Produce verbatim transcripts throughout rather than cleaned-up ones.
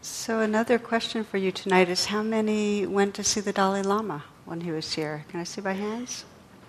So another question for you tonight is, how many went to see the Dalai Lama when he was here? Can I see by hands?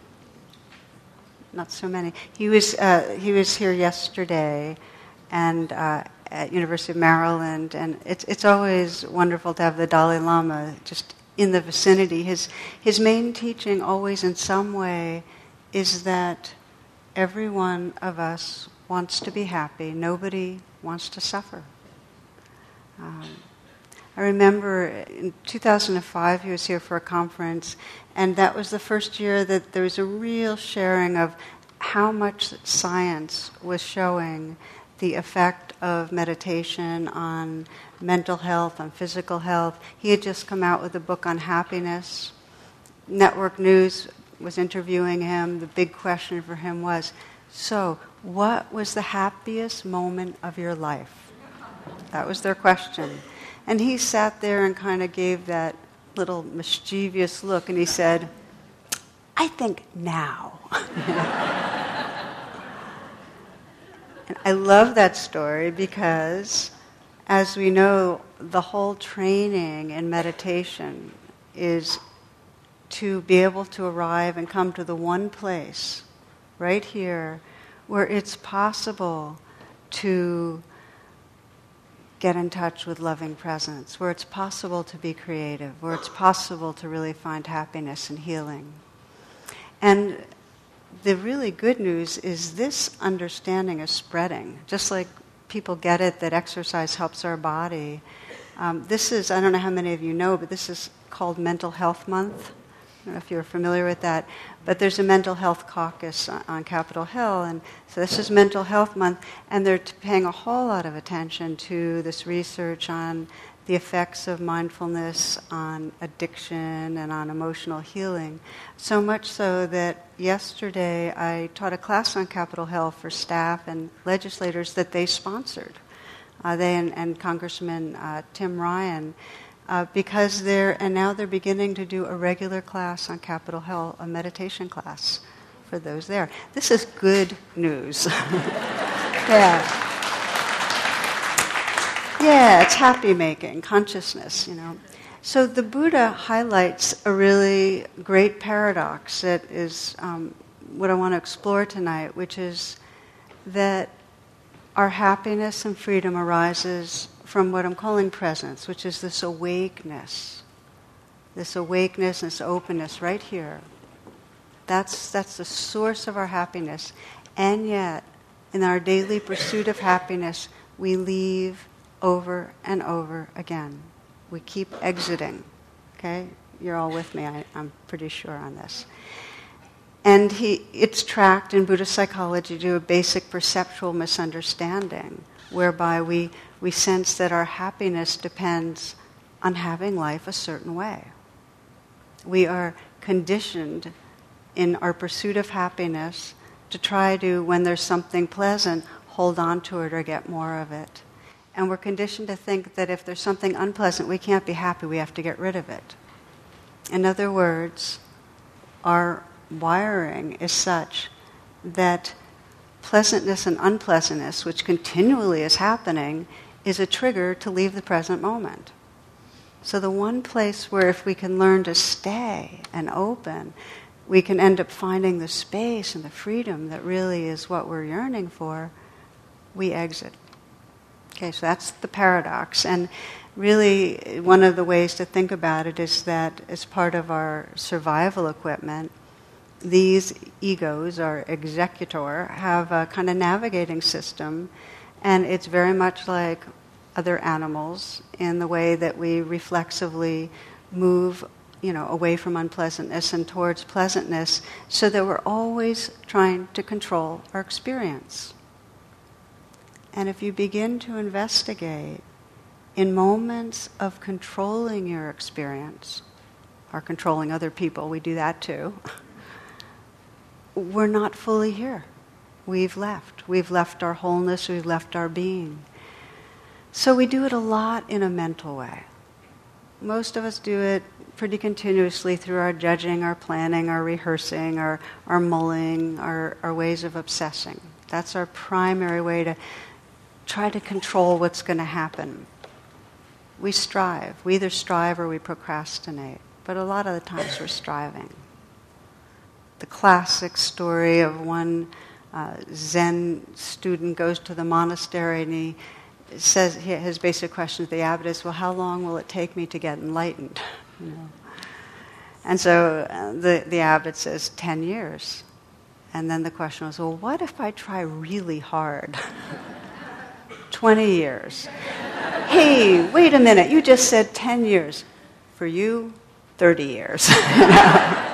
Not so many. He was uh, he was here yesterday, and uh, at University of Maryland, and it's it's always wonderful to have the Dalai Lama just in the vicinity. His his main teaching, always in some way, is that every one of us wants to be happy. Nobody wants to suffer. Um, I remember in two thousand five he was here for a conference, and that was the first year that there was a real sharing of how much science was showing the effect of meditation on mental health, on physical health. He had just come out with a book on happiness. Network News was interviewing him. The big question for him was, so what was the happiest moment of your life? That was their question. And he sat there and kind of gave that little mischievous look, and he said, I think now. And I love that story because, as we know, the whole training in meditation is to be able to arrive and come to the one place, right here, where it's possible to get in touch with loving presence, where it's possible to be creative, where it's possible to really find happiness and healing. And the really good news is this understanding is spreading. Just like people get it that exercise helps our body. Um, this is, I don't know how many of you know, but this is called Mental Health Month. I don't know if you're familiar with that, but there's a mental health caucus on, on Capitol Hill, and so this is Mental Health Month, and they're t- paying a whole lot of attention to this research on the effects of mindfulness on addiction and on emotional healing. So much so that yesterday I taught a class on Capitol Hill for staff and legislators that they sponsored. Uh, they and, and Congressman uh, Tim Ryan. Uh, because they're, and now they're beginning to do a regular class on Capitol Hill, a meditation class for those there. This is good news. yeah. Yeah, it's happy making, consciousness, you know. So the Buddha highlights a really great paradox that is um, what I want to explore tonight, which is that our happiness and freedom arises from what I'm calling presence, which is this awakeness, this awakeness and this openness right here. That's that's the source of our happiness. And yet, in our daily pursuit of happiness, we leave over and over again. We keep exiting. Okay? You're all with me, I, I'm pretty sure on this. And he, it's tracked in Buddhist psychology to a basic perceptual misunderstanding, whereby we, we sense that our happiness depends on having life a certain way. We are conditioned in our pursuit of happiness to try to, when there's something pleasant, hold on to it or get more of it. And we're conditioned to think that if there's something unpleasant, we can't be happy, we have to get rid of it. In other words, our wiring is such that pleasantness and unpleasantness, which continually is happening, is a trigger to leave the present moment. So the one place where if we can learn to stay and open, we can end up finding the space and the freedom that really is what we're yearning for, we exit. Okay, so that's the paradox. And really, one of the ways to think about it is that as part of our survival equipment, these egos, our executor, have a kind of navigating system, and it's very much like other animals in the way that we reflexively move, you know, away from unpleasantness and towards pleasantness, so that we're always trying to control our experience. And if you begin to investigate in moments of controlling your experience, or controlling other people, we do that too, we're not fully here. We've left. We've left our wholeness, we've left our being. So we do it a lot in a mental way. Most of us do it pretty continuously through our judging, our planning, our rehearsing, our, our mulling, our, our ways of obsessing. That's our primary way to try to control what's going to happen. we strive. We either strive or we procrastinate. But a lot of the times we're striving. The classic story of one uh, Zen student goes to the monastery and he says, his basic question to the abbot is, well, how long will it take me to get enlightened? You know? And so uh, the, the abbot says, ten years. And then the question was, well, what if I try really hard? twenty years. Hey, wait a minute, you just said ten years. For you, thirty years. You know?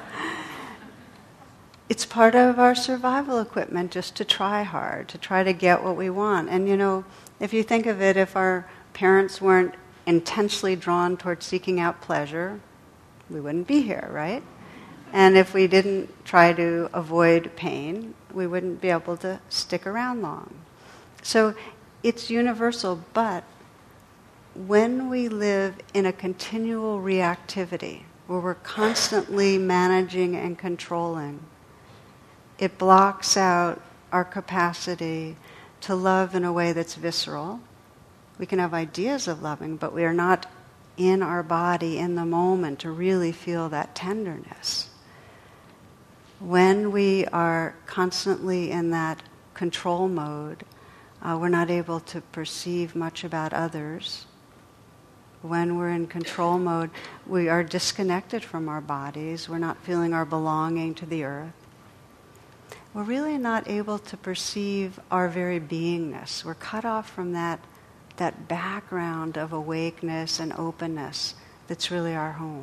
It's part of our survival equipment just to try hard, to try to get what we want. And you know, if you think of it, if our parents weren't intensely drawn toward seeking out pleasure, we wouldn't be here, right? And if we didn't try to avoid pain, we wouldn't be able to stick around long. So it's universal, but when we live in a continual reactivity, where we're constantly managing and controlling, it blocks out our capacity to love in a way that's visceral. We can have ideas of loving, but we are not in our body in the moment to really feel that tenderness. When we are constantly in that control mode, uh, we're not able to perceive much about others. When we're in control mode, we are disconnected from our bodies. We're not feeling our belonging to the earth. We're really not able to perceive our very beingness. We're cut off from that, that background of awakeness and openness that's really our home.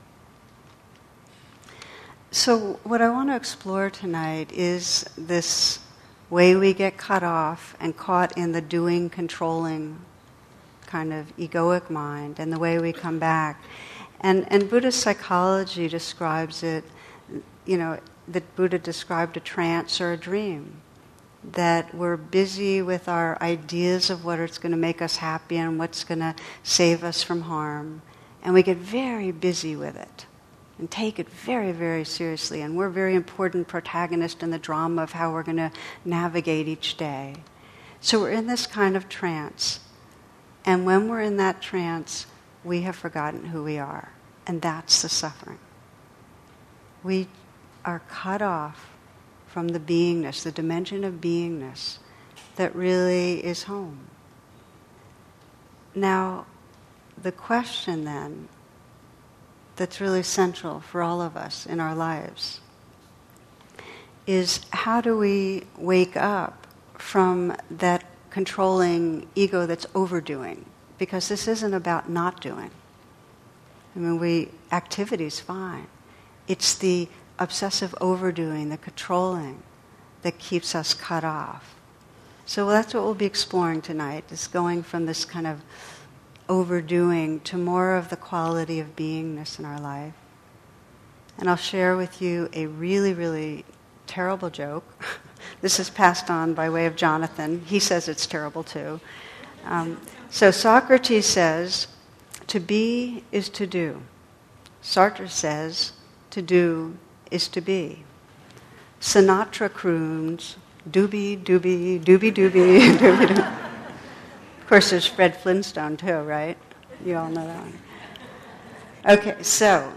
So what I want to explore tonight is this way we get cut off and caught in the doing, controlling kind of egoic mind, and the way we come back. And, and Buddhist psychology describes it, you know, that Buddha described a trance or a dream, that we're busy with our ideas of what is going to make us happy and what's going to save us from harm, and we get very busy with it and take it very, very seriously, and we're a very important protagonist in the drama of how we're going to navigate each day. So we're in this kind of trance, and when we're in that trance, we have forgotten who we are, and that's the suffering. We are cut off from the beingness, the dimension of beingness that really is home. Now, the question then that's really central for all of us in our lives is, how do we wake up from that controlling ego that's overdoing? Because this isn't about not doing. I mean, we activity's fine. It's the obsessive overdoing, the controlling, that keeps us cut off. So that's what we'll be exploring tonight, is going from this kind of overdoing to more of the quality of beingness in our life. And I'll share with you a really, really terrible joke. This is passed on by way of Jonathan. He says it's terrible too. Um, so Socrates says, to be is to do. Sartre says, to do is to be. Sinatra croons, doobie, doobie, doobie, doobie, doobie, doobie. Of course, there's Fred Flintstone too, right? You all know that one. Okay, so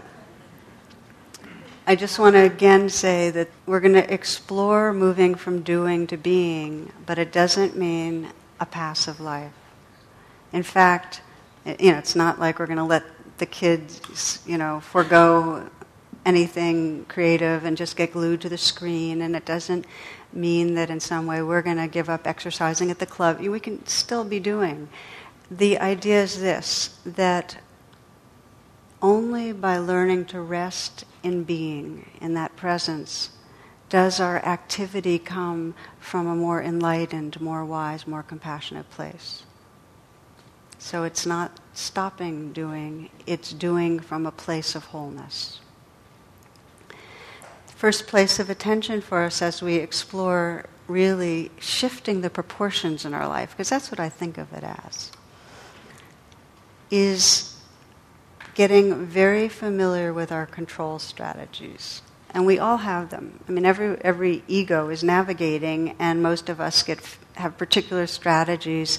I just want to again say that we're going to explore moving from doing to being, but it doesn't mean a passive life. In fact, you know, it's not like we're going to let the kids, you know, forego anything creative and just get glued to the screen, and it doesn't mean that in some way we're going to give up exercising at the club. We can still be doing. The idea is this, that only by learning to rest in being, in that presence, does our activity come from a more enlightened, more wise, more compassionate place. So it's not stopping doing, it's doing from a place of wholeness. First place of attention for us as we explore really shifting the proportions in our life, because that's what I think of it as, is getting very familiar with our control strategies. And we all have them. I mean, every every ego is navigating, and most of us get have particular strategies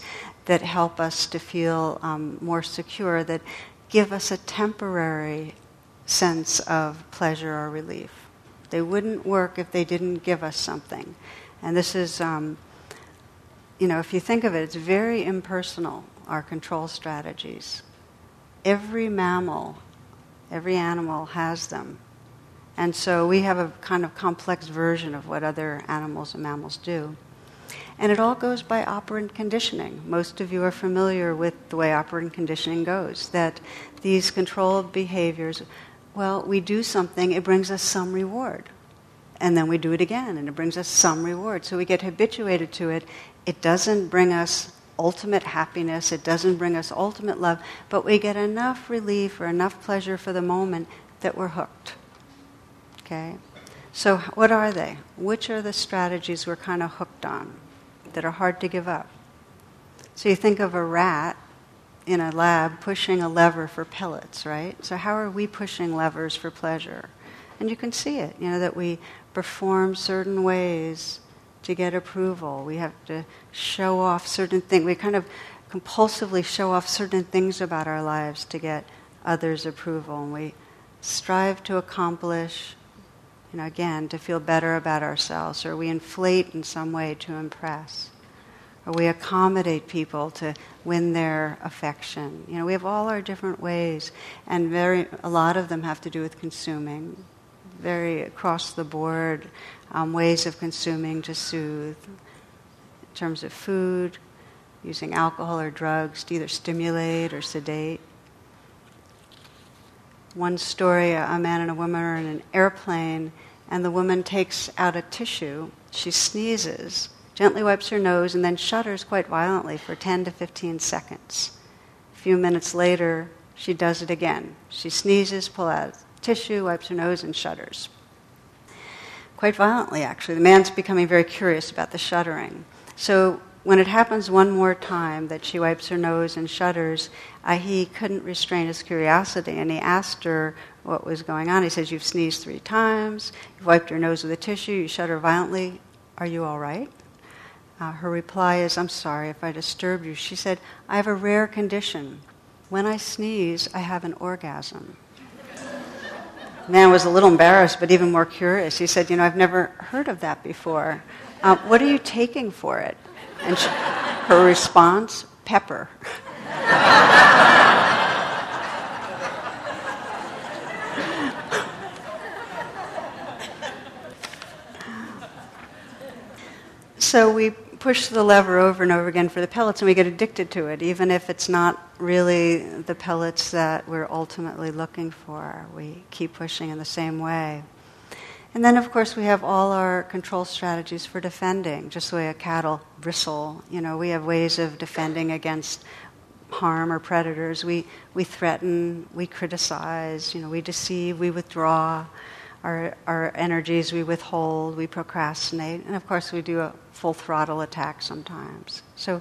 that help us to feel um, more secure, that give us a temporary sense of pleasure or relief. They wouldn't work if they didn't give us something. And this is, um, you know, if you think of it, it's very impersonal, our control strategies. Every mammal, every animal has them. And so we have a kind of complex version of what other animals and mammals do. And it all goes by operant conditioning. Most of you are familiar with the way operant conditioning goes, that these controlled behaviors, well, we do something, it brings us some reward. And then we do it again, and it brings us some reward. So we get habituated to it. It doesn't bring us ultimate happiness, it doesn't bring us ultimate love, but we get enough relief or enough pleasure for the moment that we're hooked. Okay? So what are they? Which are the strategies we're kind of hooked on that are hard to give up? So you think of a rat in a lab pushing a lever for pellets, right? So how are we pushing levers for pleasure? And you can see it, you know, that we perform certain ways to get approval. We have to show off certain things. We kind of compulsively show off certain things about our lives to get others' approval. And we strive to accomplish, you know, again, to feel better about ourselves. Or we inflate in some way to impress. Or we accommodate people to win their affection. You know, we have all our different ways. And very a lot of them have to do with consuming. Very across the board um, ways of consuming to soothe, in terms of food, using alcohol or drugs to either stimulate or sedate. One story, a man and a woman are in an airplane, and the woman takes out a tissue, she sneezes, gently wipes her nose, and then shudders quite violently for ten to fifteen seconds. A few minutes later, she does it again. She sneezes, pulls out tissue, wipes her nose, and shudders. Quite violently, actually. The man's becoming very curious about the shuddering. So when it happens one more time that she wipes her nose and shudders, uh, he couldn't restrain his curiosity, and he asked her what was going on. He says, "You've sneezed three times, you've wiped your nose with a tissue, you shudder violently. Are you all right?" Uh, her reply is, "I'm sorry if I disturbed you." She said, "I have a rare condition. When I sneeze, I have an orgasm." The man was a little embarrassed, but even more curious. He said, "You know, I've never heard of that before. Um, what are you taking for it?" And she, her response, "Pepper." So we push the lever over and over again for the pellets, and we get addicted to it, even if it's not really the pellets that we're ultimately looking for. We keep pushing in the same way. And then, of course, we have all our control strategies for defending, just the way a cat will bristle. You know, we have ways of defending against harm or predators. We, we threaten, we criticize, you know, we deceive, we withdraw. Our, our energies we withhold, we procrastinate, and of course we do a full throttle attack sometimes. So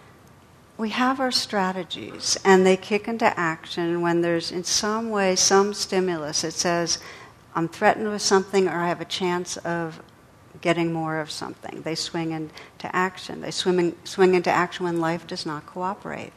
we have our strategies, and they kick into action when there's in some way some stimulus. It says, I'm threatened with something, or I have a chance of getting more of something. They swing into action. They swim in, swing into action when life does not cooperate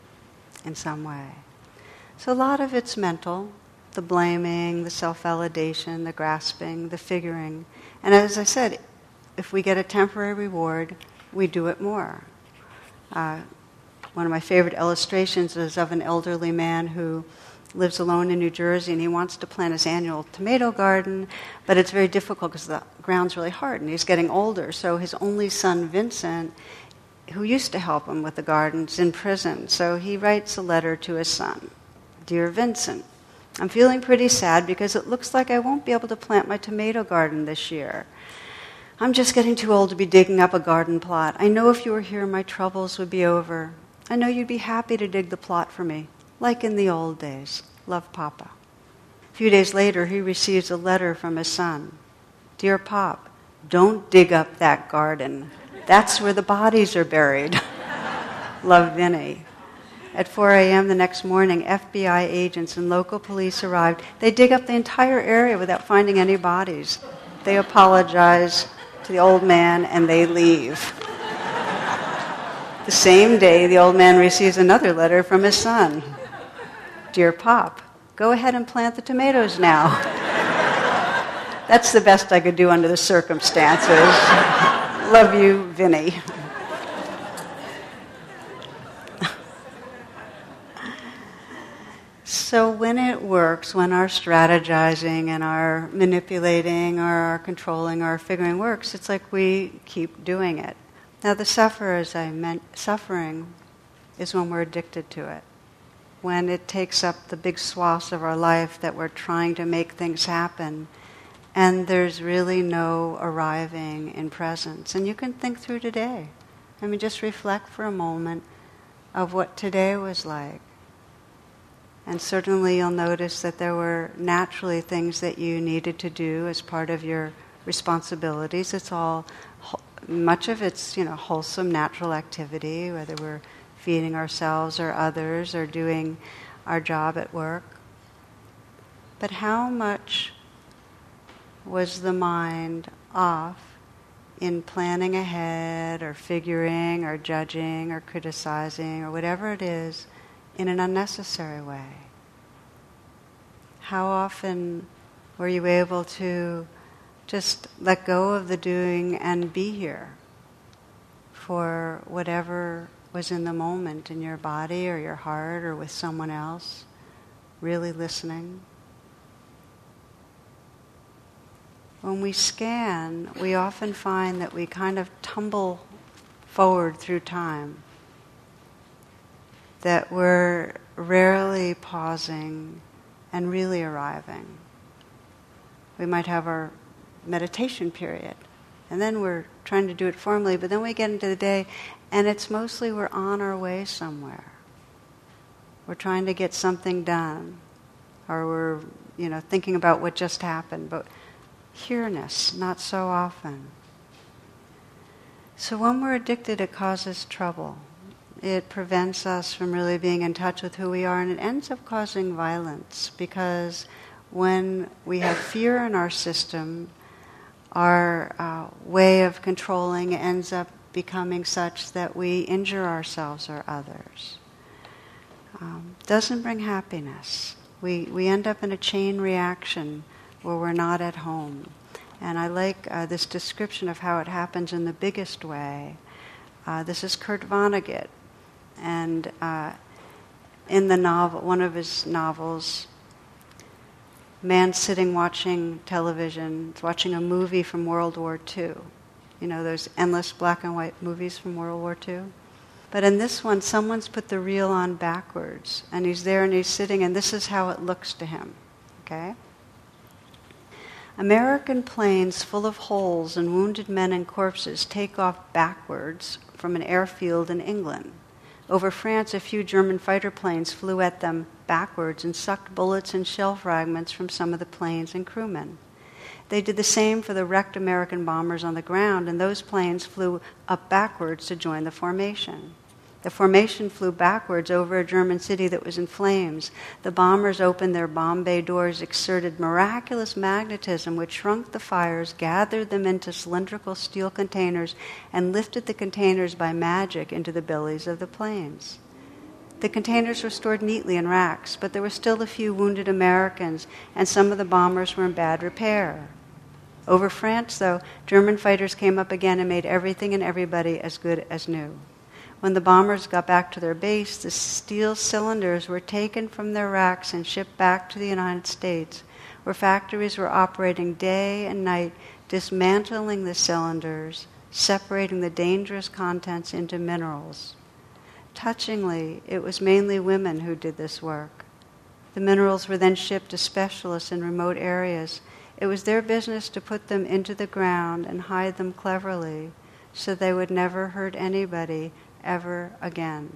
in some way. So a lot of it's mental. The blaming, the self-validation, the grasping, the figuring. And as I said, if we get a temporary reward, we do it more. Uh, one of my favorite illustrations is of an elderly man who lives alone in New Jersey, and he wants to plant his annual tomato garden, but it's very difficult because the ground's really hard, and he's getting older. So his only son, Vincent, who used to help him with the garden, is in prison. So he writes a letter to his son. "Dear Vincent, I'm feeling pretty sad because it looks like I won't be able to plant my tomato garden this year. I'm just getting too old to be digging up a garden plot. I know if you were here, my troubles would be over. I know you'd be happy to dig the plot for me, like in the old days. Love, Papa." A few days later, he receives a letter from his son. "Dear Pop, don't dig up that garden. That's where the bodies are buried. Love, Vinny." At four a.m. the next morning, F B I agents and local police arrived. They dig up the entire area without finding any bodies. They apologize to the old man and they leave. The same day, the old man receives another letter from his son. Dear Pop, go ahead and plant the tomatoes now. That's the best I could do under the circumstances. Love you, Vinny. So when it works, when our strategizing and our manipulating or our controlling or our figuring works, it's like we keep doing it. Now the suffer, as I meant, suffering is when we're addicted to it. When it takes up the big swaths of our life that we're trying to make things happen, and there's really no arriving in presence. And you can think through today. I mean, just reflect for a moment of what today was like. And certainly you'll notice that there were naturally things that you needed to do as part of your responsibilities. It's all, much of it's, you know, wholesome, natural activity, whether we're feeding ourselves or others or doing our job at work. But how much was the mind off in planning ahead or figuring or judging or criticizing or whatever it is in an unnecessary way? How often were you able to just let go of the doing and be here for whatever was in the moment in your body or your heart or with someone else, really listening? When we scan, we often find that we kind of tumble forward through time, that we're rarely pausing and really arriving. We might have our meditation period, and then we're trying to do it formally, but then we get into the day, and it's mostly we're on our way somewhere. We're trying to get something done, or we're, you know, thinking about what just happened, but here-ness, not so often. So when we're addicted, it causes trouble. It prevents us from really being in touch with who we are, and it ends up causing violence, because when we have fear in our system, our uh, way of controlling ends up becoming such that we injure ourselves or others. Um, doesn't bring happiness. We, we end up in a chain reaction where we're not at home. And I like uh, this description of how it happens in the biggest way. Uh, this is Kurt Vonnegut. And uh, in the novel, one of his novels, man sitting watching television, watching a movie from World War Two. You know, those endless black and white movies from World War Two? But in this one, someone's put the reel on backwards, and he's there and he's sitting, and this is how it looks to him. Okay? American planes full of holes and wounded men and corpses take off backwards from an airfield in England. Over France, a few German fighter planes flew at them backwards and sucked bullets and shell fragments from some of the planes and crewmen. They did the same for the wrecked American bombers on the ground, and those planes flew up backwards to join the formation. The formation flew backwards over a German city that was in flames. The bombers opened their bomb bay doors, exerted miraculous magnetism which shrunk the fires, gathered them into cylindrical steel containers, and lifted the containers by magic into the bellies of the planes. The containers were stored neatly in racks, but there were still a few wounded Americans, and some of the bombers were in bad repair. Over France, though, German fighters came up again and made everything and everybody as good as new. When the bombers got back to their base, the steel cylinders were taken from their racks and shipped back to the United States, where factories were operating day and night, dismantling the cylinders, separating the dangerous contents into minerals. Touchingly, it was mainly women who did this work. The minerals were then shipped to specialists in remote areas. It was their business to put them into the ground and hide them cleverly, so they would never hurt anybody ever again.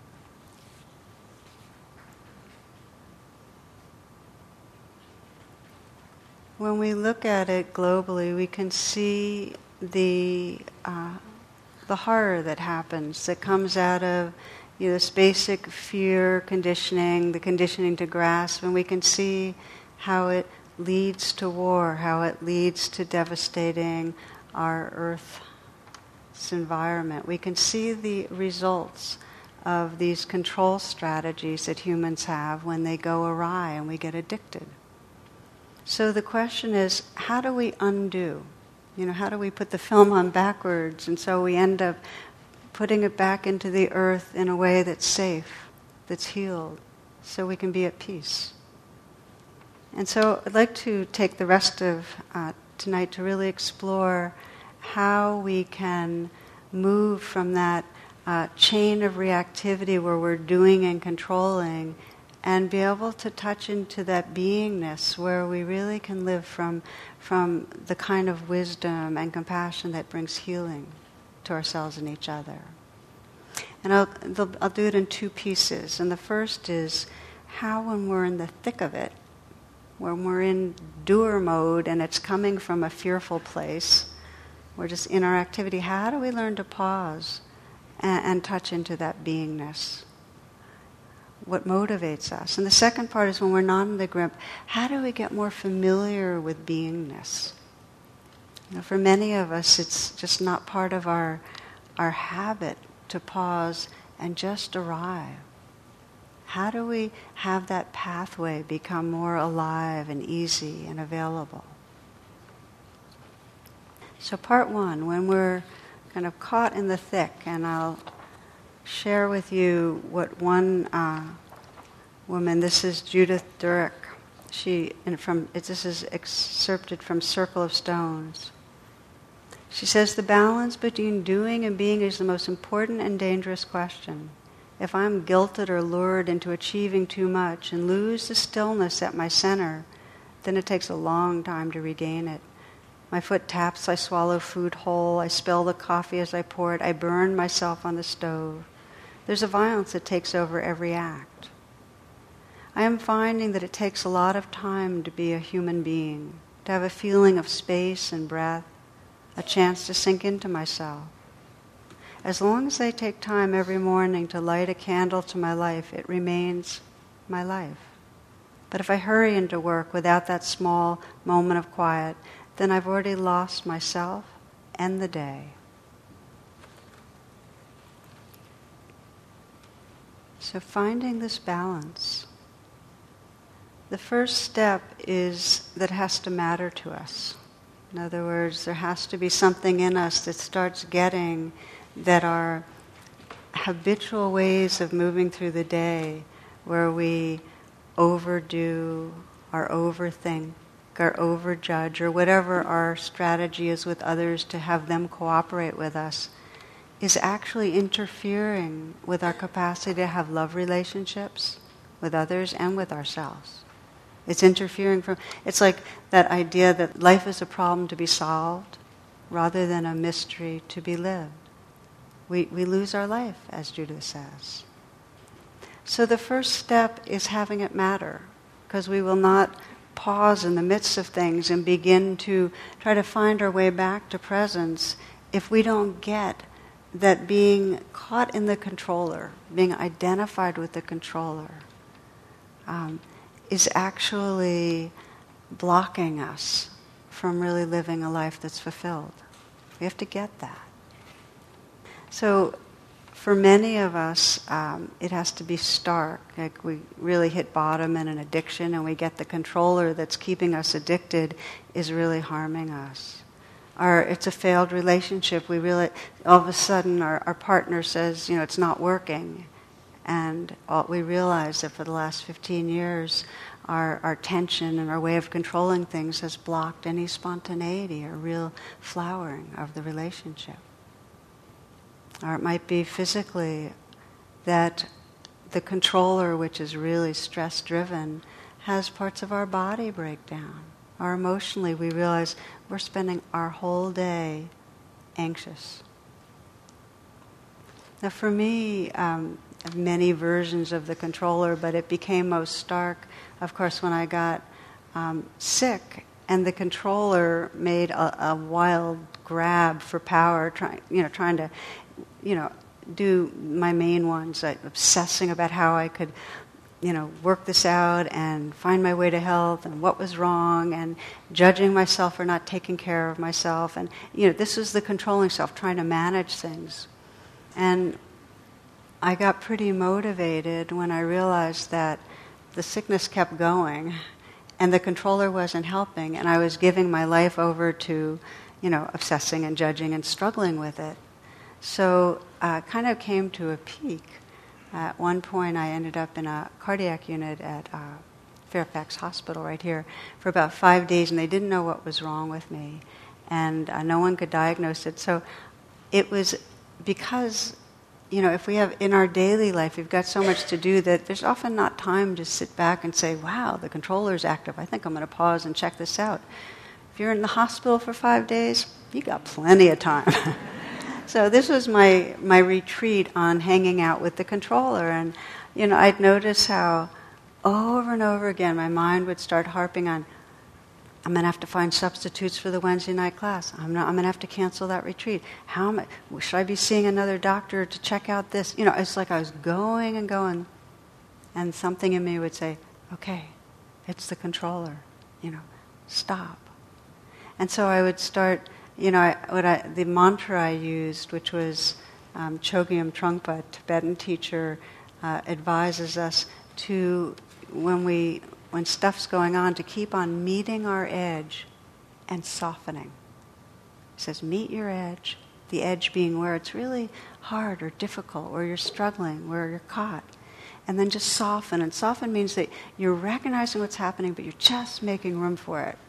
When we look at it globally, we can see the uh, the horror that happens, that comes out of, you know, this basic fear conditioning, the conditioning to grasp, and we can see how it leads to war, how it leads to devastating our earth. this environment, we can see the results of these control strategies that humans have when they go awry and we get addicted. So the question is, how do we undo? You know, how do we put the film on backwards and so we end up putting it back into the earth in a way that's safe, that's healed, so we can be at peace? And so I'd like to take the rest of uh, tonight to really explore how we can move from that uh, chain of reactivity where we're doing and controlling and be able to touch into that beingness where we really can live from, from the kind of wisdom and compassion that brings healing to ourselves and each other. And I'll, I'll do it in two pieces. And the first is how when we're in the thick of it, when we're in doer mode and it's coming from a fearful place, we're just in our activity, how do we learn to pause and, and touch into that beingness? What motivates us? And the second part is when we're not in the grip, how do we get more familiar with beingness? You know, for many of us, it's just not part of our, our habit to pause and just arrive. How do we have that pathway become more alive and easy and available? So part one, when we're kind of caught in the thick, and I'll share with you what one uh, woman, this is Judith Durek, she, and from this is excerpted from Circle of Stones. She says, the balance between doing and being is the most important and dangerous question. If I'm guilted or lured into achieving too much and lose the stillness at my center, then it takes a long time to regain it. My foot taps, I swallow food whole, I spill the coffee as I pour it, I burn myself on the stove. There's a violence that takes over every act. I am finding that it takes a lot of time to be a human being, to have a feeling of space and breath, a chance to sink into myself. As long as I take time every morning to light a candle to my life, it remains my life. But if I hurry into work without that small moment of quiet, then I've already lost myself and the day. So finding this balance. The first step is that has to matter to us. In other words, there has to be something in us that starts getting that our habitual ways of moving through the day, where we overdo or overthink or overjudge or whatever our strategy is with others to have them cooperate with us, is actually interfering with our capacity to have love relationships with others and with ourselves. It's interfering from, it's like that idea that life is a problem to be solved rather than a mystery to be lived. We, we lose our life, as Judith says. So the first step is having it matter, because we will not pause in the midst of things and begin to try to find our way back to presence if we don't get that being caught in the controller, being identified with the controller, um, is actually blocking us from really living a life that's fulfilled. We have to get that. So for many of us, um, it has to be stark. Like we really hit bottom in an addiction and we get the controller that's keeping us addicted is really harming us. Or it's a failed relationship. We really, all of a sudden our, our partner says, you know, it's not working. And all, we realize that for the last fifteen years, our, our tension and our way of controlling things has blocked any spontaneity or real flowering of the relationship. Or it might be physically that the controller, which is really stress-driven, has parts of our body break down. Or emotionally, we realize we're spending our whole day anxious. Now for me, um, I have many versions of the controller, but it became most stark, of course, when I got um, sick, and the controller made a, a wild grab for power, trying, you know, trying to, you know, do my main ones, like obsessing about how I could you know, work this out and find my way to health and what was wrong and judging myself for not taking care of myself. And, you know, this was the controlling self, trying to manage things. And I got pretty motivated when I realized that the sickness kept going and the controller wasn't helping, and I was giving my life over to, you know, obsessing and judging and struggling with it. So uh, kind of came to a peak. At one point, I ended up in a cardiac unit at uh, Fairfax Hospital right here for about five days, and they didn't know what was wrong with me, and uh, no one could diagnose it. So it was because, you know, if we have in our daily life, we've got so much to do that there's often not time to sit back and say, wow, the controller's active. I think I'm going to pause and check this out. If you're in the hospital for five days, you got plenty of time. So this was my, my retreat on hanging out with the controller. And, you know, I'd notice how over and over again my mind would start harping on, I'm going to have to find substitutes for the Wednesday night class. I'm, not, I'm going to have to cancel that retreat. How am I, should I be seeing another doctor to check out this? You know, it's like I was going and going, and something in me would say, okay, it's the controller, you know, stop. And so I would start, you know, I, what I, the mantra I used, which was um, Chogyam Trungpa, Tibetan teacher, uh, advises us to, when we, when stuff's going on, to keep on meeting our edge and softening. He says, meet your edge, the edge being where it's really hard or difficult, where you're struggling, where you're caught. And then just soften. And soften means that you're recognizing what's happening, but you're just making room for it.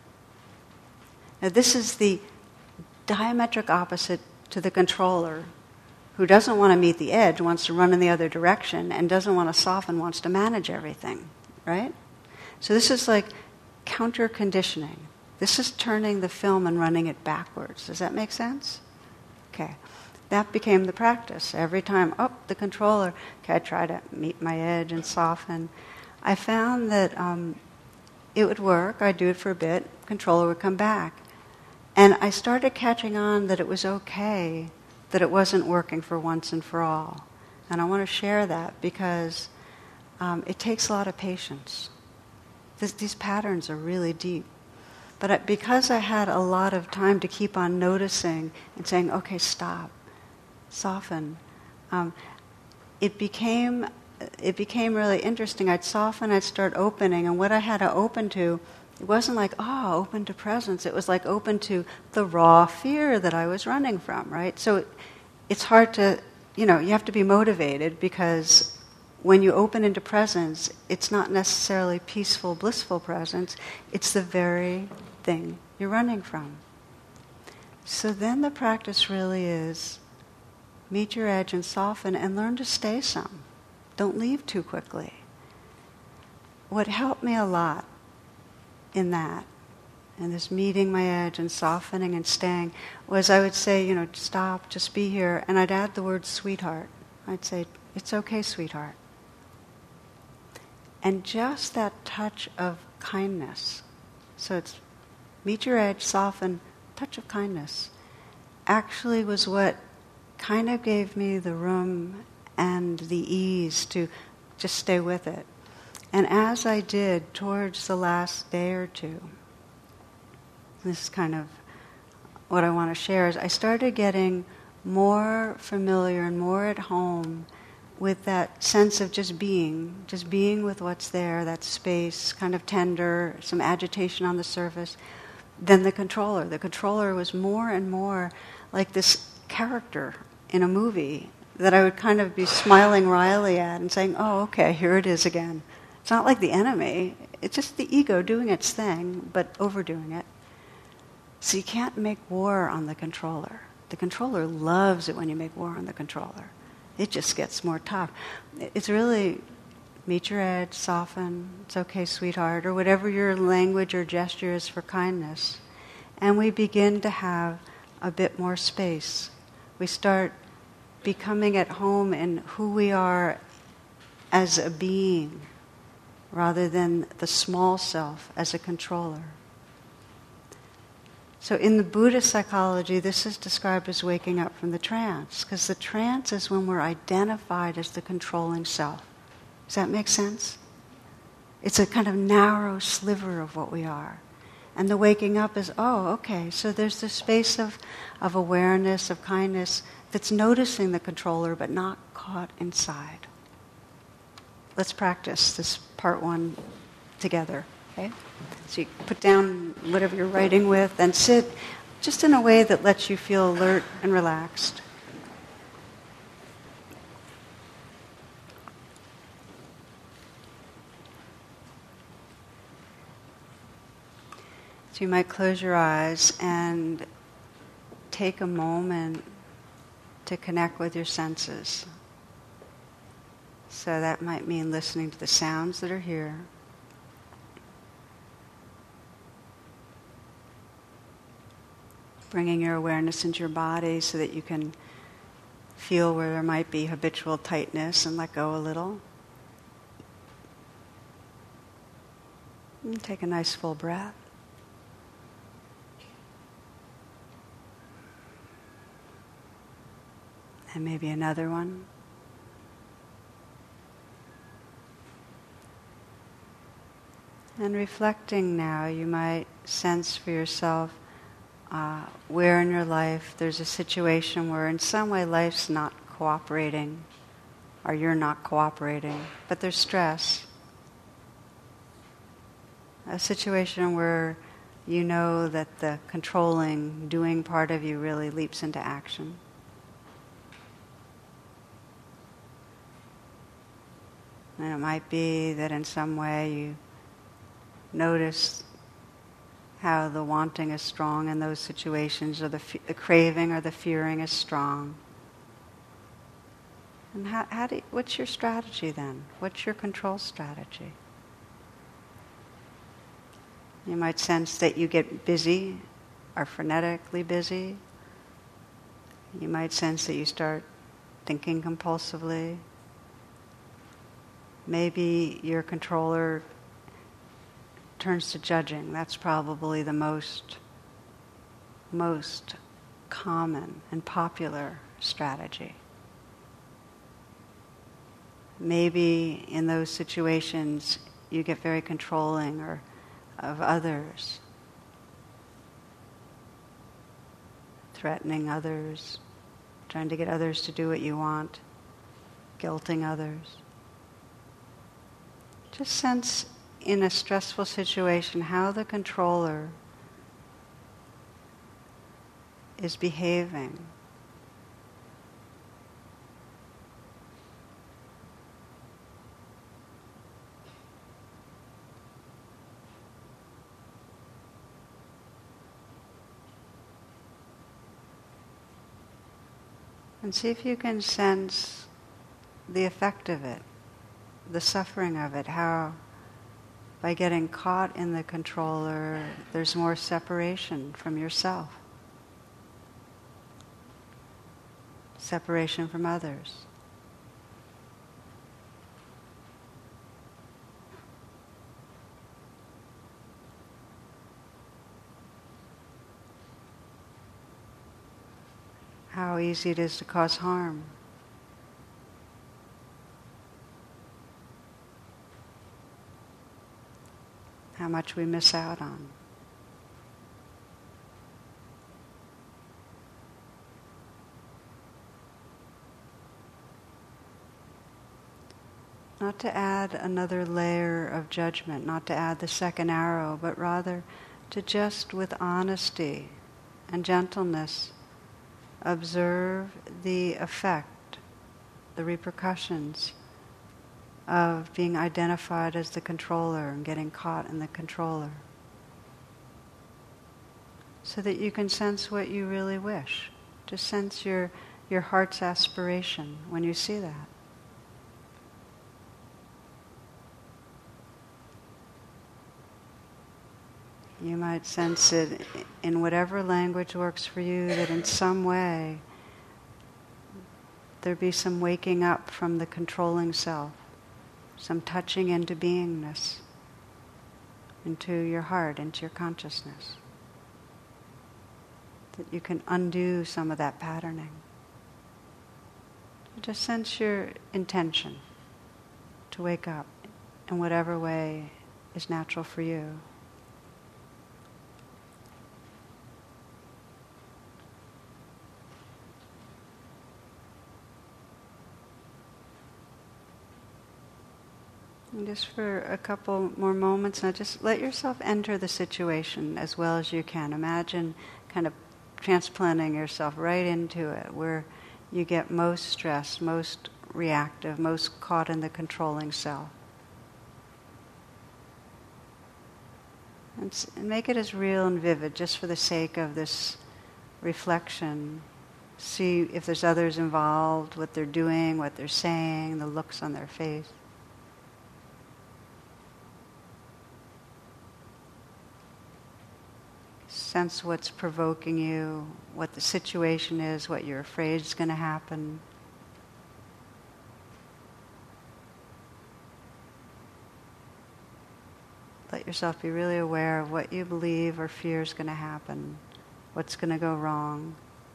Now this is the diametric opposite to the controller, who doesn't want to meet the edge, wants to run in the other direction, and doesn't want to soften, wants to manage everything, right? So this is like counter-conditioning. This is turning the film and running it backwards. Does that make sense? Okay. That became the practice. Every time, oh, the controller, okay, I try to meet my edge and soften. I found that um, it would work. I'd do it for a bit. Controller would come back. And I started catching on that it was okay, that it wasn't working for once and for all. And I want to share that because um, it takes a lot of patience. This, these patterns are really deep. But I, because I had a lot of time to keep on noticing and saying, okay, stop, soften, um, it became it became really interesting. I'd soften, I'd start opening, and what I had to open to, it wasn't like, oh, open to presence. It was like open to the raw fear that I was running from, right? So it, it's hard to, you know, you have to be motivated, because when you open into presence, it's not necessarily peaceful, blissful presence. It's the very thing you're running from. So then the practice really is meet your edge and soften and learn to stay some. Don't leave too quickly. What helped me a lot in that, in this meeting my edge and softening and staying, was I would say, you know, stop, just be here, and I'd add the word sweetheart. I'd say, it's okay, sweetheart. And just that touch of kindness, so it's meet your edge, soften, touch of kindness, actually was what kind of gave me the room and the ease to just stay with it. And as I did towards the last day or two, this is kind of what I want to share, is I started getting more familiar and more at home with that sense of just being, just being with what's there, that space, kind of tender, some agitation on the surface, than the controller. The controller was more and more like this character in a movie that I would kind of be smiling wryly at and saying, oh, okay, here it is again. It's not like the enemy. It's just the ego doing its thing, but overdoing it. So you can't make war on the controller. The controller loves it when you make war on the controller. It just gets more tough. It's really meet your edge, soften, it's okay, sweetheart, or whatever your language or gesture is for kindness. And we begin to have a bit more space. We start becoming at home in who we are as a being, rather than the small self as a controller. So in the Buddhist psychology, this is described as waking up from the trance, because the trance is when we're identified as the controlling self. Does that make sense? It's a kind of narrow sliver of what we are. And the waking up is, oh, okay, so there's this space of, of awareness, of kindness, that's noticing the controller but not caught inside. Let's practice this part one together, okay? So you put down whatever you're writing with and sit just in a way that lets you feel alert and relaxed. So you might close your eyes and take a moment to connect with your senses. So that might mean listening to the sounds that are here. Bringing your awareness into your body so that you can feel where there might be habitual tightness and let go a little. And take a nice full breath. And maybe another one. And reflecting now, you might sense for yourself uh, where in your life there's a situation where in some way life's not cooperating, or you're not cooperating, but there's stress. A situation where you know that the controlling, doing part of you really leaps into action. And it might be that in some way you notice how the wanting is strong in those situations, or the, f- the craving or the fearing is strong. And how, how do you, what's your strategy then? What's your control strategy? You might sense that you get busy, are frenetically busy. You might sense that you start thinking compulsively. Maybe your controller turns to judging. That's probably the most, most common and popular strategy. Maybe in those situations you get very controlling or of others, threatening others, trying to get others to do what you want, guilting others. Just sense in a stressful situation how the controller is behaving. And see if you can sense the effect of it, the suffering of it, how by getting caught in the controller, there's more separation from yourself, separation from others. How easy it is to cause harm. How much we miss out on. Not to add another layer of judgment, not to add the second arrow, but rather to just with honesty and gentleness observe the effect, the repercussions of being identified as the controller and getting caught in the controller, so that you can sense what you really wish. Just sense your, your heart's aspiration when you see that. You might sense it in whatever language works for you, that in some way there be some waking up from the controlling self, some touching into beingness, into your heart, into your consciousness. That you can undo some of that patterning. Just sense your intention to wake up in whatever way is natural for you. And just for a couple more moments now, just let yourself enter the situation as well as you can. Imagine kind of transplanting yourself right into it, where you get most stressed, most reactive, most caught in the controlling self. And, and make it as real and vivid, just for the sake of this reflection. See if there's others involved, what they're doing, what they're saying, the looks on their face. Sense what's provoking you, what the situation is, what you're afraid is going to happen. Let yourself be really aware of what you believe or fear is going to happen, what's going to go wrong.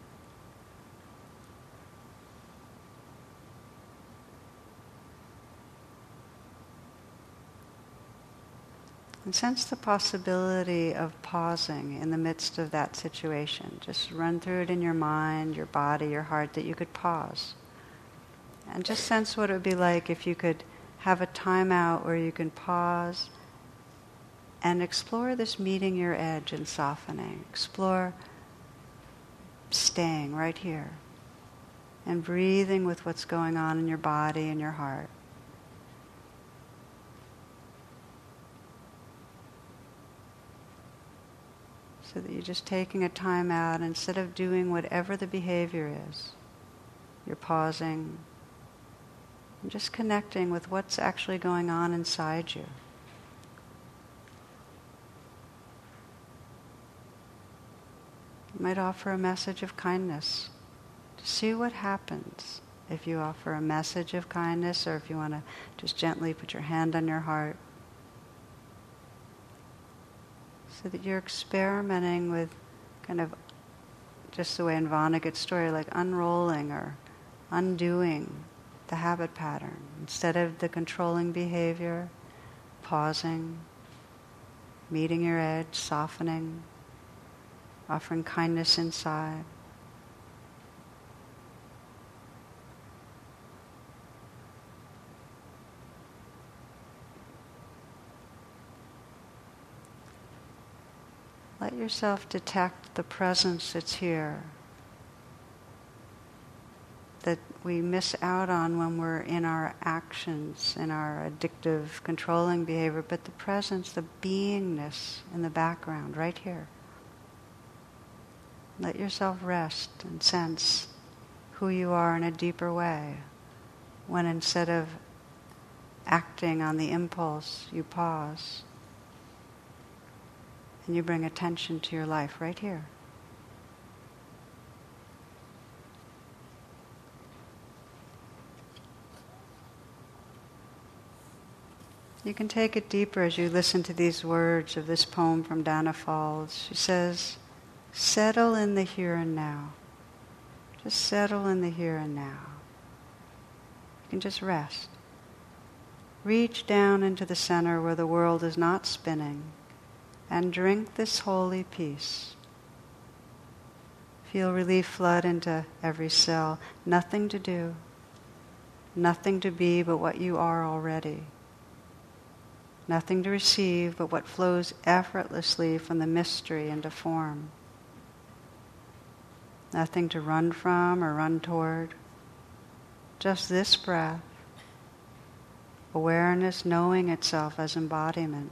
And sense the possibility of pausing in the midst of that situation. Just run through it in your mind, your body, your heart, that you could pause. And just sense what it would be like if you could have a time out where you can pause and explore this meeting your edge and softening. Explore staying right here and breathing with what's going on in your body and your heart. So that you're just taking a time out, instead of doing whatever the behavior is, you're pausing and just connecting with what's actually going on inside you. You might offer a message of kindness to see what happens if you offer a message of kindness, or if you want to just gently put your hand on your heart. So that you're experimenting with kind of, just the way in Vonnegut's story, like unrolling or undoing the habit pattern. Instead of the controlling behavior, pausing, meeting your edge, softening, offering kindness inside. Let yourself detect the presence that's here, that we miss out on when we're in our actions, in our addictive, controlling behavior, but the presence, the beingness in the background, right here. Let yourself rest and sense who you are in a deeper way, when instead of acting on the impulse, you pause. And you bring attention to your life right here. You can take it deeper as you listen to these words of this poem from Danna Faulds. She says, settle in the here and now. Just settle in the here and now. You can just rest. Reach down into the center where the world is not spinning, and drink this holy peace. Feel relief flood into every cell. Nothing to do, nothing to be but what you are already. Nothing to receive but what flows effortlessly from the mystery into form. Nothing to run from or run toward. Just this breath, awareness knowing itself as embodiment.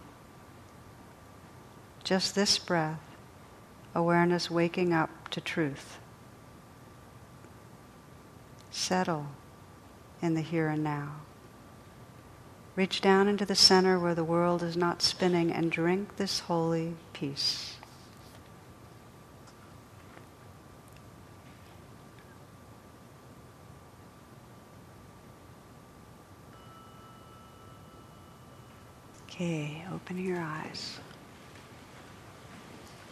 Just this breath, awareness waking up to truth. Settle in the here and now. Reach down into the center where the world is not spinning and drink this holy peace. Okay, open your eyes.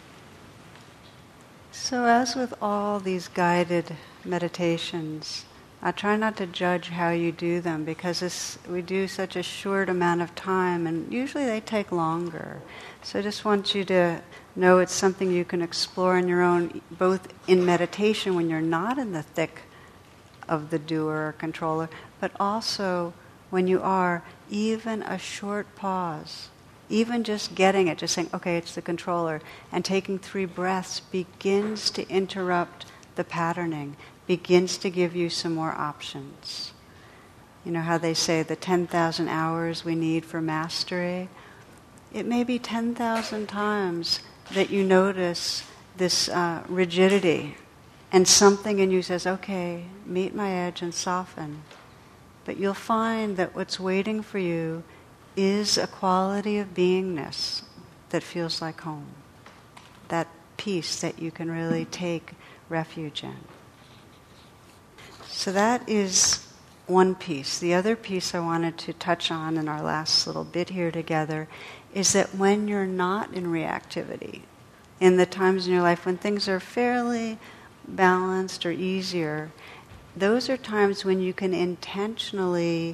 So as with all these guided meditations, I try not to judge how you do them because this, we do such a short amount of time, and usually they take longer. So I just want you to know it's something you can explore on your own, both in meditation when you're not in the thick of the doer or controller, but also when you are, even a short pause, even just getting it, just saying, okay, it's the controller, and taking three breaths begins to interrupt the patterning, begins to give you some more options. You know how they say the ten thousand hours we need for mastery? It may be ten thousand times that you notice this uh, rigidity, and something in you says, okay, meet my edge and soften. But you'll find that what's waiting for you is a quality of beingness that feels like home. That peace that you can really take refuge in. So that is one piece. The other piece I wanted to touch on in our last little bit here together is that when you're not in reactivity, in the times in your life when things are fairly balanced or easier, those are times when you can intentionally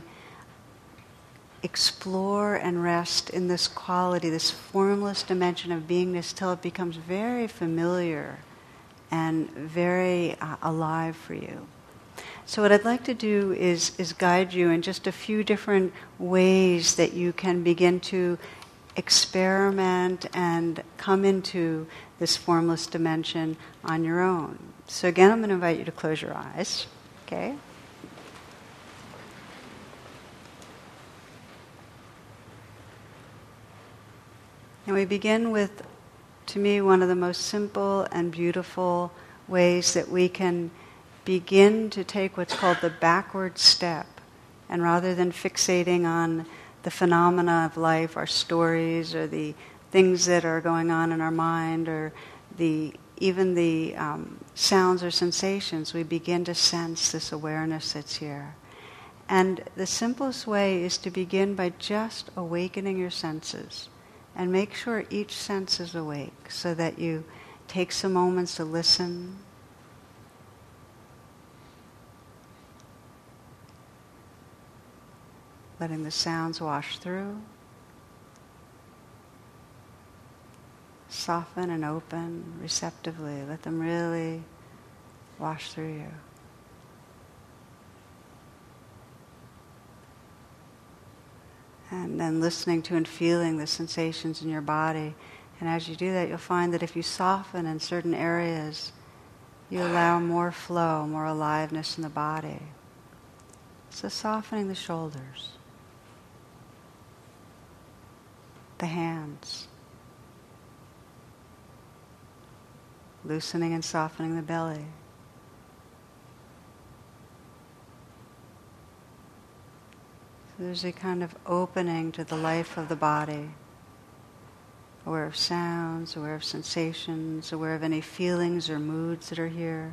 explore and rest in this quality, this formless dimension of beingness, till it becomes very familiar and very uh, alive for you. So what I'd like to do is, is guide you in just a few different ways that you can begin to experiment and come into this formless dimension on your own. So again, I'm going to invite you to close your eyes, okay? And we begin with, to me, one of the most simple and beautiful ways that we can begin to take what's called the backward step. And rather than fixating on the phenomena of life, our stories, or the things that are going on in our mind, or the even the um, sounds or sensations, we begin to sense this awareness that's here. And the simplest way is to begin by just awakening your senses. And make sure each sense is awake so that you take some moments to listen. Letting the sounds wash through. Soften and open receptively. Let them really wash through you. And then listening to and feeling the sensations in your body. And as you do that, you'll find that if you soften in certain areas, you allow more flow, more aliveness in the body. So softening the shoulders, the hands, loosening and softening the belly. There's a kind of opening to the life of the body, aware of sounds, aware of sensations, aware of any feelings or moods that are here.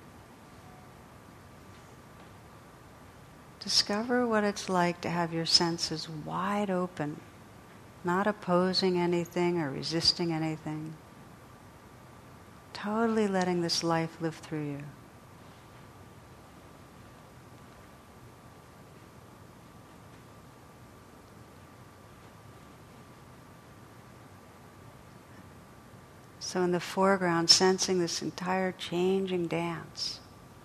Discover what it's like to have your senses wide open, not opposing anything or resisting anything. Totally letting this life live through you. So in the foreground, sensing this entire changing dance.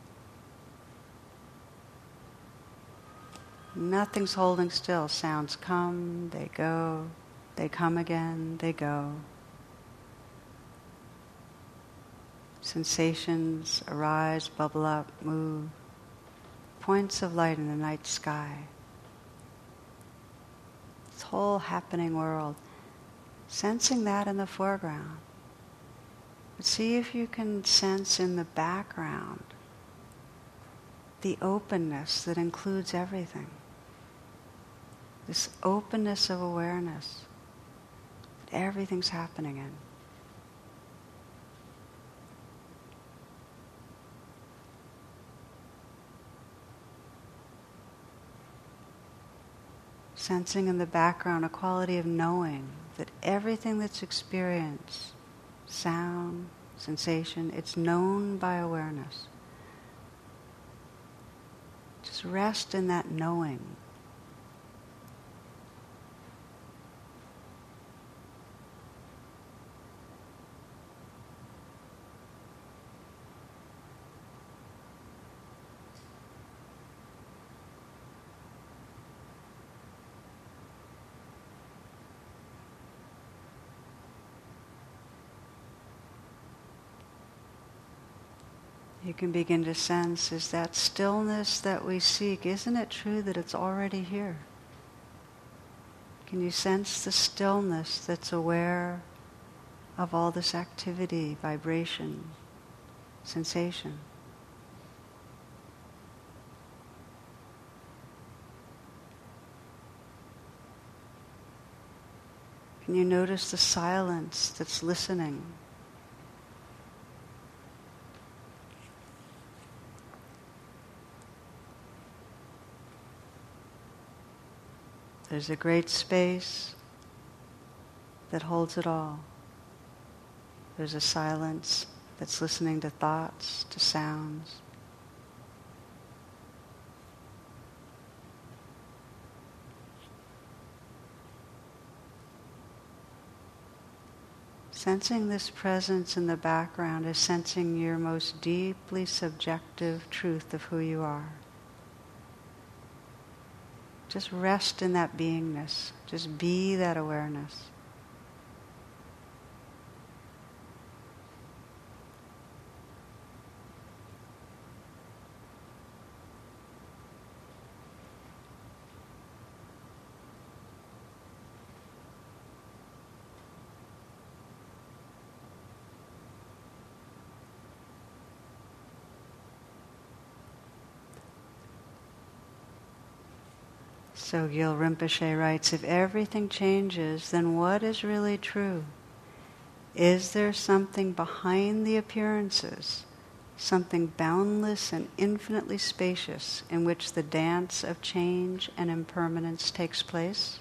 Nothing's holding still. Sounds come, they go, they come again, they go. Sensations arise, bubble up, move. Points of light in the night sky. This whole happening world. Sensing that in the foreground. But see if you can sense in the background the openness that includes everything. This openness of awareness that everything's happening in. Sensing in the background a quality of knowing that everything that's experienced, sound, sensation, it's known by awareness. Just rest in that knowing. You can begin to sense, is that stillness that we seek, isn't it true that it's already here? Can you sense the stillness that's aware of all this activity, vibration, sensation? Can you notice the silence that's listening? There's a great space that holds it all. There's a silence that's listening to thoughts, to sounds. Sensing this presence in the background is sensing your most deeply subjective truth of who you are. Just rest in that beingness. Just be that awareness. So Gyal Rinpoche writes, if everything changes, then what is really true? Is there something behind the appearances, something boundless and infinitely spacious in which the dance of change and impermanence takes place?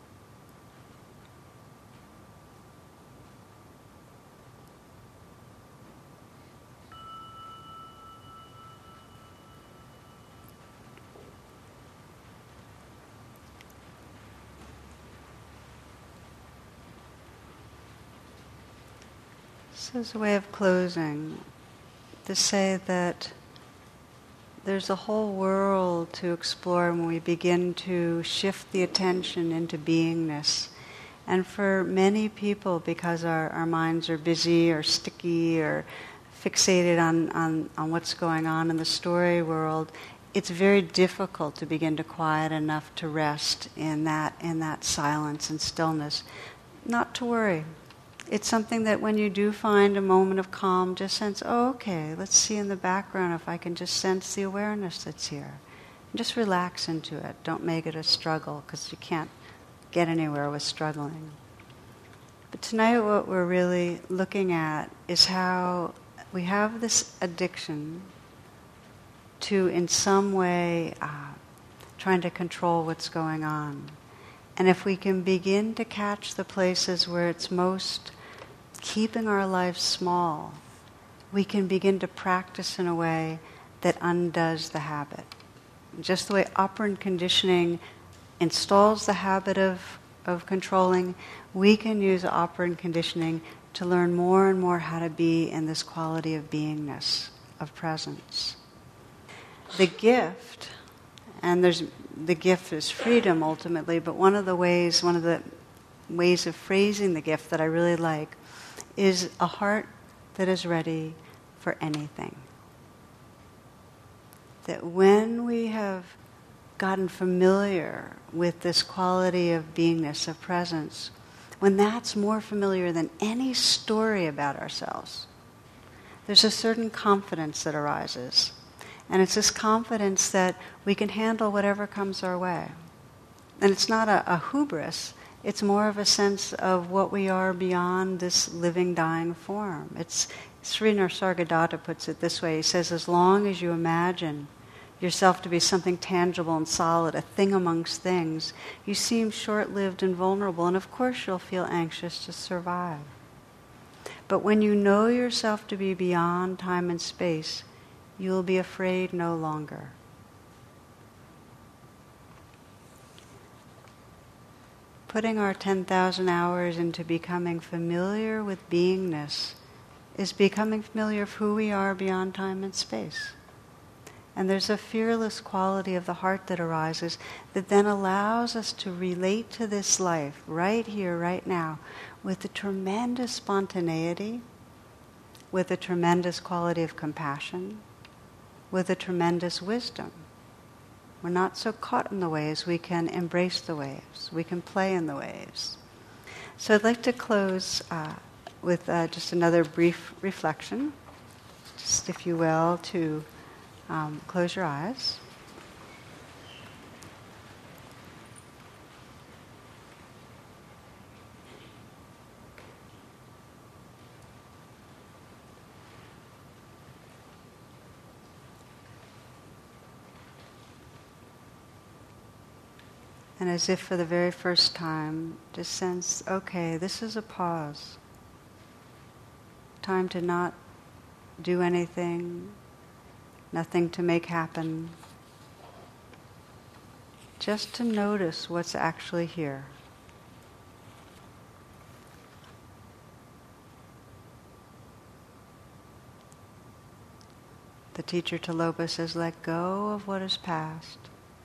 So as a way of closing, to say that there's a whole world to explore when we begin to shift the attention into beingness. And for many people, because our, our minds are busy or sticky or fixated on, on, on what's going on in the story world, it's very difficult to begin to quiet enough to rest in that, in that silence and stillness. Not to worry. It's something that when you do find a moment of calm, just sense, oh, okay, let's see in the background if I can just sense the awareness that's here. And just relax into it. Don't make it a struggle, because you can't get anywhere with struggling. But tonight what we're really looking at is how we have this addiction to, in some way, uh, trying to control what's going on. And if we can begin to catch the places where it's most keeping our lives small, we can begin to practice in a way that undoes the habit. Just the way operant conditioning installs the habit of, of controlling, we can use operant conditioning to learn more and more how to be in this quality of beingness, of presence. The gift, and there's the gift is freedom ultimately, but one of the ways, one of the ways of phrasing the gift that I really like is a heart that is ready for anything. That when we have gotten familiar with this quality of beingness, of presence, when that's more familiar than any story about ourselves, there's a certain confidence that arises. And it's this confidence that we can handle whatever comes our way. And it's not a, a hubris. It's more of a sense of what we are beyond this living, dying form. It's Sri Nisargadatta puts it this way. He says, as long as you imagine yourself to be something tangible and solid, a thing amongst things, you seem short-lived and vulnerable, and of course you'll feel anxious to survive. But when you know yourself to be beyond time and space, you will be afraid no longer. putting our ten thousand hours into becoming familiar with beingness is becoming familiar of who we are beyond time and space. And there's a fearless quality of the heart that arises that then allows us to relate to this life right here, right now, with a tremendous spontaneity, with a tremendous quality of compassion, with a tremendous wisdom. We're not so caught in the waves, we can embrace the waves, we can play in the waves. So I'd like to close uh, with uh, just another brief reflection, just if you will, to um, close your eyes. And as if for the very first time, just sense, okay, this is a pause. Time to not do anything, nothing to make happen. Just to notice what's actually here. The teacher Tilopa says, let go of what is past.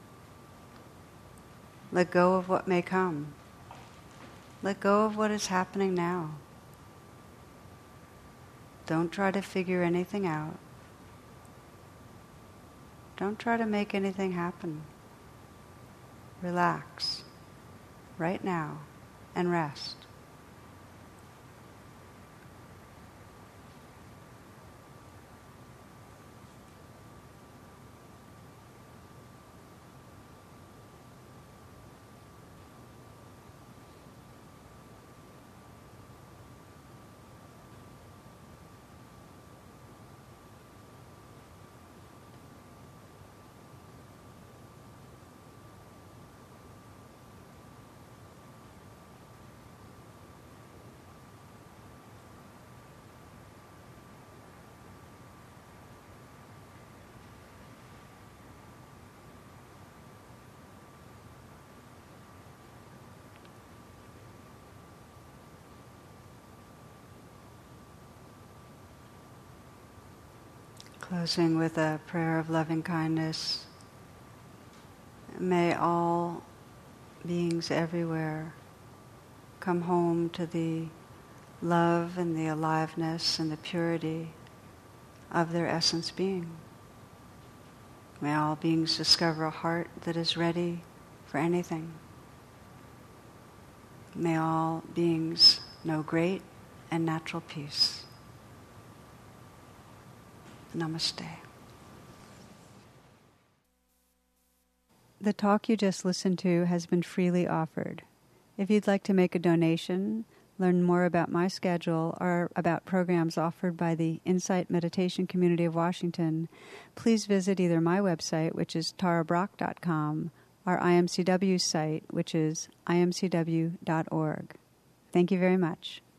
Let go of what may come. Let go of what is happening now. Don't try to figure anything out. Don't try to make anything happen. Relax right now and rest. Closing with a prayer of loving kindness. May all beings everywhere come home to the love and the aliveness and the purity of their essence being. May all beings discover a heart that is ready for anything. May all beings know great and natural peace. Namaste. The talk you just listened to has been freely offered. If you'd like to make a donation, learn more about my schedule, or about programs offered by the Insight Meditation Community of Washington, please visit either my website, which is tara brach dot com, or I M C W's site, which is I M C W dot org. Thank you very much.